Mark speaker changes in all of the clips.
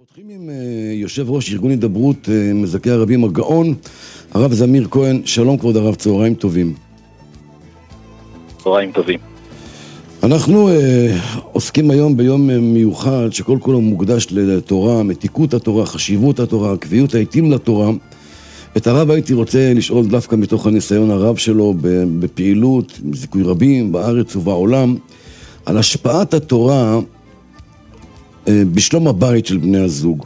Speaker 1: פותחים עם יושב ראש ארגון הידברות מזכי הרבים הגאון, הרב זמיר כהן. שלום כבוד הרב, צהריים טובים.
Speaker 2: צהריים טובים.
Speaker 1: אנחנו עוסקים היום ביום מיוחד שכל כולו מוקדש לתורה, מתיקות התורה, חשיבות התורה, קביעות העיתים לתורה. את הרב הייתי רוצה לשאול דווקא מתוך הניסיון הרב שלו בפעילות, זיכוי רבים בארץ ובעולם, על השפעת התורה בשלום הבית של בני הזוג.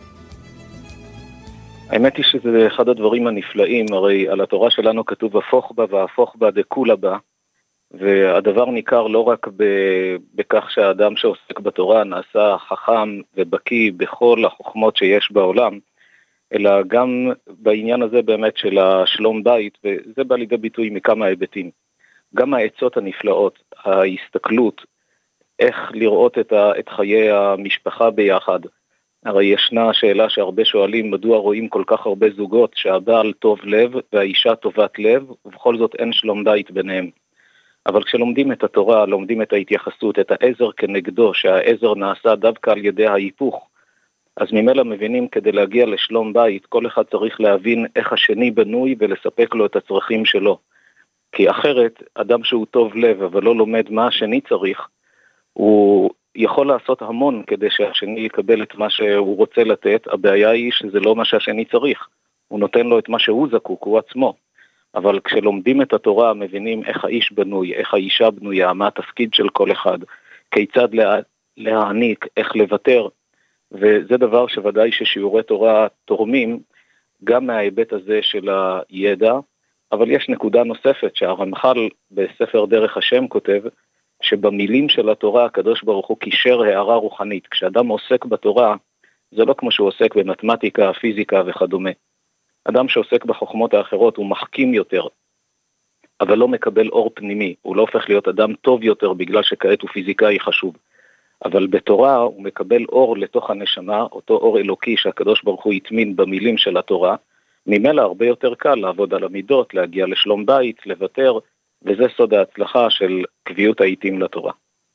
Speaker 2: האמת היא שזה אחד הדברים הנפלאים, הרי על התורה שלנו כתוב הפוך בה והפוך בה דכולה בה, והדבר ניכר לא רק בכך שהאדם שעוסק בתורה נעשה חכם ובקיא בכל החוכמות שיש בעולם, אלא גם בעניין הזה באמת של השלום בית, וזה בא לידי ביטוי מכמה היבטים. גם העצות הנפלאות, ההסתכלות, איך לראות את חיי המשפחה ביחד. הרי ישנה שאלה שהרבה שואלים, מדוע רואים כל כך הרבה זוגות שהבעל טוב לב והאישה טובת לב, ובכל זאת אין שלום בית ביניהם. אבל כשלומדים את התורה, לומדים את ההתייחסות, את העזר כנגדו, שהעזר נעשה דווקא על ידי ההיפוך, אז ממילא מבינים כדי להגיע לשלום בית, כל אחד צריך להבין איך השני בנוי ולספק לו את הצרכים שלו. כי אחרת, אדם שהוא טוב לב אבל לא לומד מה השני צריך, הוא יכול לעשות המון כדי שהשני יקבל את מה שהוא רוצה לתת. הבעיה היא שזה לא מה שהשני צריך. הוא נותן לו את מה שהוא זקוק, הוא עצמו. אבל כשלומדים את התורה, מבינים איך האיש בנוי, איך האישה בנויה, מה התפקיד של כל אחד, כיצד להעניק, איך לוותר. וזה דבר שוודאי ששיעורי תורה תורמים גם מההיבט הזה של הידע. אבל יש נקודה נוספת שהרמח"ל בספר דרך השם כותב, שבמילים של התורה הקדוש ברוך הוא קישר הערה רוחנית. כשאדם עוסק בתורה, זה לא כמו שהוא עוסק במתמטיקה, פיזיקה וכדומה. אדם שעוסק בחוכמות האחרות הוא מחכים יותר, אבל לא מקבל אור פנימי. הוא לא הופך להיות אדם טוב יותר בגלל שכעת הוא פיזיקאי חשוב. אבל בתורה הוא מקבל אור לתוך הנשמה, אותו אור אלוקי שהקדוש ברוך הוא יטמין במילים של התורה. ממילא הרבה יותר קל לעבוד על המידות, להגיע לשלום בית, לוותר, וזה סוד ההצלחה של קביעות העיתים לתורה.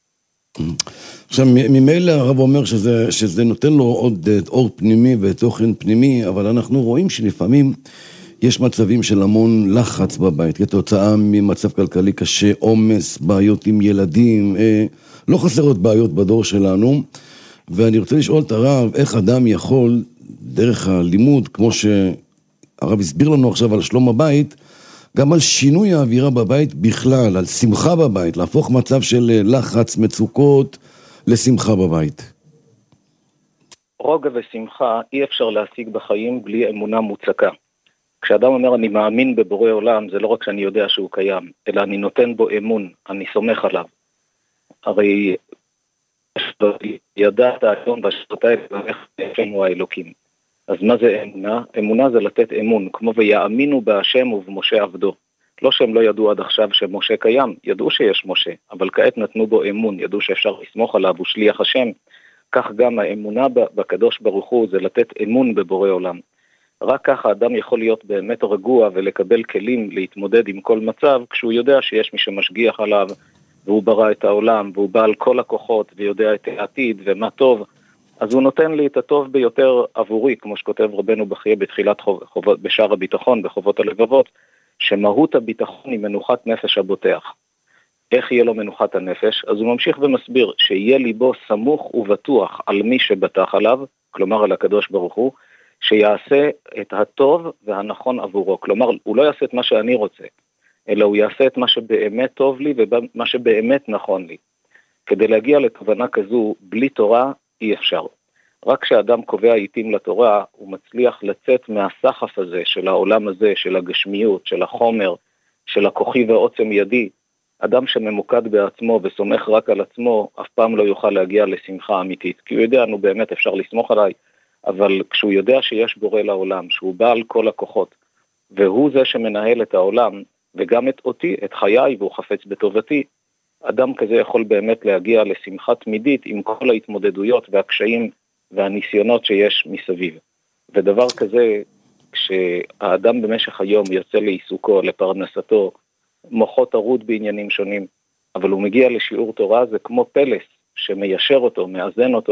Speaker 1: עכשיו, ממילא הרב אומר שזה נותן לו עוד אור פנימי ותוכן פנימי, אבל אנחנו רואים שלפעמים יש מצבים של המון לחץ בבית, כתוצאה ממצב כלכלי קשה, עומס, בעיות עם ילדים, לא חסרות בעיות בדור שלנו, ואני רוצה לשאול את הרב, איך אדם יכול, דרך הלימוד, כמו שהרב הסביר לנו עכשיו על שלום הבית, גם על שינוי האווירה בבית בכלל, על שמחה בבית, להפוך מצב של לחץ, מצוקות, לשמחה בבית.
Speaker 2: רוגע ושמחה אי אפשר להשיג בחיים בלי אמונה מוצקה. כשאדם אומר אני מאמין בבורא עולם, זה לא רק שאני יודע שהוא קיים, אלא אני נותן בו אמון, אני סומך עליו. הרי ידעת היום בשעות האלה איך הוא האלוקים. אז מה זה אמונה? אמונה זה לתת אמון, כמו ויאמינו בהשם ובמשה עבדו. לא שהם לא ידעו עד עכשיו שמשה קיים, ידעו שיש משה, אבל כעת נתנו בו אמון, ידעו שאפשר לסמוך עליו, הוא שליח השם. כך גם האמונה בקדוש ברוך הוא זה לתת אמון בבורא עולם. רק ככה אדם יכול להיות באמת רגוע ולקבל כלים להתמודד עם כל מצב, כשהוא יודע שיש מי שמשגיח עליו, והוא ברא את העולם, והוא בעל כל הכוחות, ויודע את העתיד ומה טוב, אז הוא נותן לי את הטוב ביותר עבורי, כמו שכותב רבנו בחיי בתחילת בשער הביטחון, בחובות הלבבות, שמהות הביטחון היא מנוחת נפש הבוטח. איך יהיה לו מנוחת הנפש? אז הוא ממשיך ומסביר שיהיה ליבו סמוך ובטוח על מי שבטח עליו, כלומר על הקדוש ברוך הוא, שיעשה את הטוב והנכון עבורו. כלומר, הוא לא יעשה את מה שאני רוצה, אלא הוא יעשה את מה שבאמת טוב לי ומה שבאמת נכון לי. כדי להגיע לכוונה כזו, בלי תורה, אי אפשר. רק כשאדם קובע עיתים לתורה, הוא מצליח לצאת מהסחף הזה, של העולם הזה, של הגשמיות, של החומר, של הכוחי ועוצם ידי. אדם שממוקד בעצמו וסומך רק על עצמו, אף פעם לא יוכל להגיע לשמחה אמיתית. כי הוא יודע, נו באמת אפשר לסמוך עליי, אבל כשהוא יודע שיש בורא לעולם, שהוא בעל כל הכוחות, והוא זה שמנהל את העולם, וגם את אותי, את חיי, והוא חפץ בטובתי, אדם כזה יכול באמת להגיע לשמחה תמידית עם כל ההתמודדויות והקשיים והניסיונות שיש מסביב. ודבר כזה, כשהאדם במשך היום יוצא לעיסוקו, לפרנסתו, מוחו טרוד בעניינים שונים, אבל הוא מגיע לשיעור תורה, זה כמו פלס שמיישר אותו, מאזן אותו,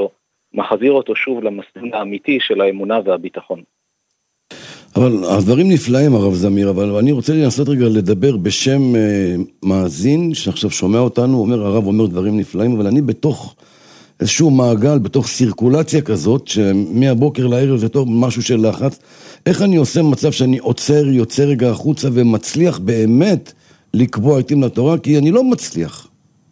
Speaker 2: מחזיר אותו שוב למסלול האמיתי של האמונה והביטחון.
Speaker 1: אבל הדברים נפלאים, הרב זמיר, אבל אני רוצה לנסות רגע לדבר בשם מאזין שעכשיו שומע אותנו, הרב אומר דברים נפלאים, אבל אני בתוך איזשהו מעגל, בתוך סירקולציה כזאת, שמהבוקר לערב זה טוב משהו של לחץ. איך אני עושה מצב שאני יוצא רגע החוצה ומצליח באמת לקבוע עיתים לתורה? כי אני לא מצליח.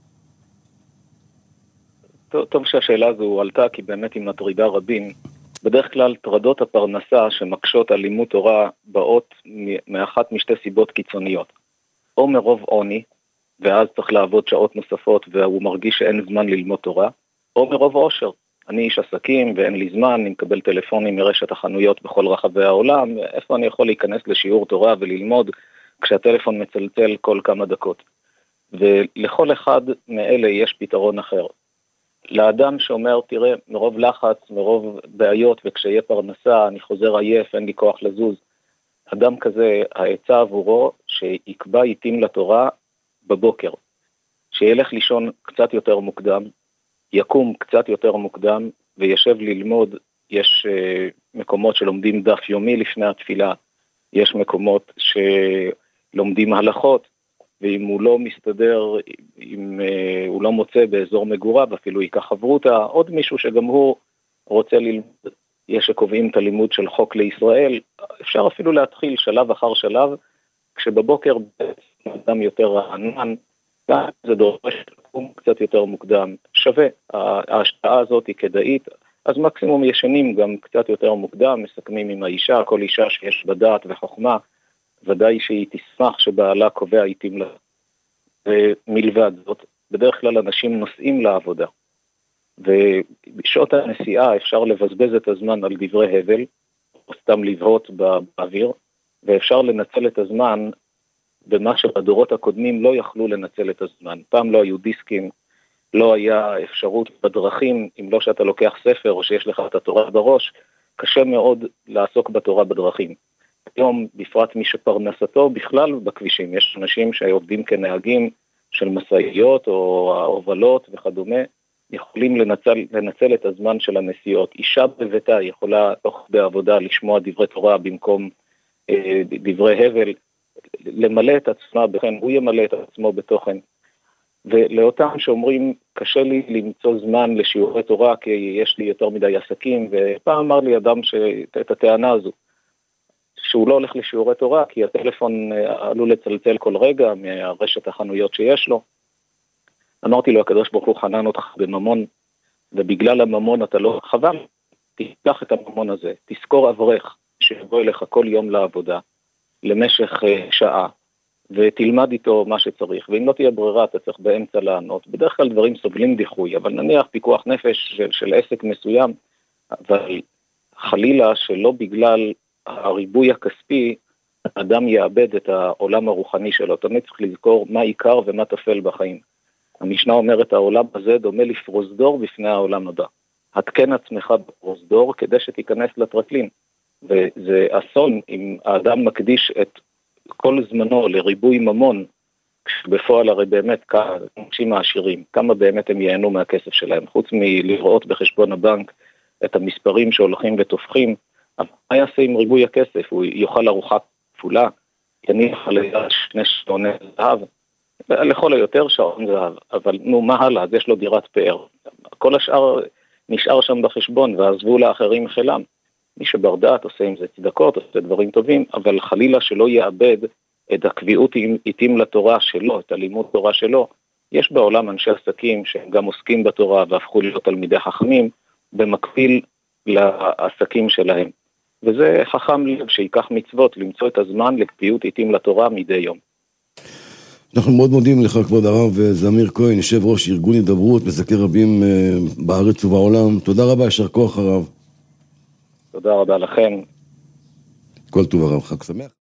Speaker 2: טוב שהשאלה הזו עלתה, כי באמת היא מטרידה רבים. בדרך כלל טרדות הפרנסה שמקשות על לימוד תורה באות מאחת משתי סיבות קיצוניות. או מרוב עוני, ואז צריך לעבוד שעות נוספות והוא מרגיש שאין זמן ללמוד תורה, או מרוב עושר. אני איש עסקים ואין לי זמן, אני מקבל טלפונים מרשת החנויות בכל רחבי העולם, איפה אני יכול להיכנס לשיעור תורה וללמוד כשהטלפון מצלצל כל כמה דקות. ולכל אחד מאלה יש פתרון אחר. לאדם שאומר, תראה, מרוב לחץ, מרוב בעיות, וכשיהיה פרנסה, אני חוזר עייף, אין לי כוח לזוז. אדם כזה, העצה עבורו, שיקבע עיתים לתורה בבוקר. שילך לישון קצת יותר מוקדם, יקום קצת יותר מוקדם, וישב ללמוד. יש מקומות שלומדים דף יומי לפני התפילה, יש מקומות שלומדים הלכות, ואם הוא לא מסתדר, אם הוא לא מוצא באזור מגוריו, אפילו ייקח חברותה, עוד מישהו שגם הוא רוצה ללמוד, יש שקובעים את הלימוד של חוק לישראל, אפשר אפילו להתחיל שלב אחר שלב, כשבבוקר אדם יותר רענן, גם זה דורש לקום קצת יותר מוקדם, שווה, ההשפעה הזאת היא כדאית, אז מקסימום ישנים גם קצת יותר מוקדם, מסכמים עם האישה, כל אישה שיש בה דעת וחוכמה, ודאי שהיא תשמח שבעלה קובע עיתים לה. ומלבד זאת, בדרך כלל אנשים נוסעים לעבודה, ובשעות הנסיעה אפשר לבזבז את הזמן על דברי הבל, או סתם לבהות באוויר, ואפשר לנצל את הזמן במה שבדורות הקודמים לא יכלו לנצל את הזמן. פעם לא היו דיסקים, לא היה אפשרות בדרכים, אם לא שאתה לוקח ספר או שיש לך את התורה בראש, קשה מאוד לעסוק בתורה בדרכים. היום, בפרט מי שפרנסתו בכלל בכבישים, יש אנשים שעובדים כנהגים של מסעיות או הובלות וכדומה, יכולים לנצל את הזמן של הנסיעות. אישה בביתה יכולה תוך בעבודה לשמוע דברי תורה במקום דברי הבל, למלא את עצמה, בכן הוא ימלא את עצמו בתוכן. ולאותם שאומרים, קשה לי למצוא זמן לשיעורי תורה, כי יש לי יותר מדי עסקים, ופעם אמר לי אדם את הטענה הזו, שהוא לא הולך לשיעורי תורה, כי הטלפון עלול לצלצל כל רגע מהרשת החנויות שיש לו. אמרתי לו, הקדוש ברוך הוא חנן אותך בממון, ובגלל הממון אתה לא חבל, תיקח את הממון הזה, תזכור אברך שיבוא אליך כל יום לעבודה, למשך שעה, ותלמד איתו מה שצריך, ואם לא תהיה ברירה אתה צריך באמצע לענות. בדרך כלל דברים סובלים דיחוי, אבל נניח פיקוח נפש של עסק מסוים, אבל חלילה שלא בגלל הריבוי הכספי, אדם יאבד את העולם הרוחני שלו. תמיד צריך לזכור מה עיקר ומה תפל בחיים. המשנה אומרת, העולם הזה דומה לפרוזדור בפני העולם הבא. התקן עצמך בפרוזדור כדי שתיכנס לטרקלין. וזה אסון אם האדם מקדיש את כל זמנו לריבוי ממון, כשבפועל הרי באמת אנשים העשירים, כמה באמת הם ייהנו מהכסף שלהם, חוץ מלראות בחשבון הבנק את המספרים שהולכים ותופחים. אבל מה יעשה עם ריבוי הכסף? הוא יאכל ארוחה כפולה, יניח על שני שעוני זהב, לכל היותר שעון זהב, אבל נו, מה הלאה? אז יש לו דירת פאר. כל השאר נשאר שם בחשבון, ועזבו לאחרים חילם. מי שבר דעת עושה עם זה צדקות, עושה דברים טובים, אבל חלילה שלא יאבד את הקביעות עיתים לתורה שלו, את הלימוד תורה שלו. יש בעולם אנשי עסקים שהם גם עוסקים בתורה, והפכו להיות תלמידי חכמים, במקביל לעסקים שלהם. וזה חכם לב שיקח מצוות, למצוא את הזמן לקביעות עיתים לתורה מדי יום.
Speaker 1: אנחנו מאוד מודים לך, כבוד הרב זמיר כהן, יושב ראש ארגון הידברות, מזכה רבים בארץ ובעולם. תודה רבה, יישר כוח הרב.
Speaker 2: תודה רבה לכם.
Speaker 1: כל טוב הרב, חג שמח.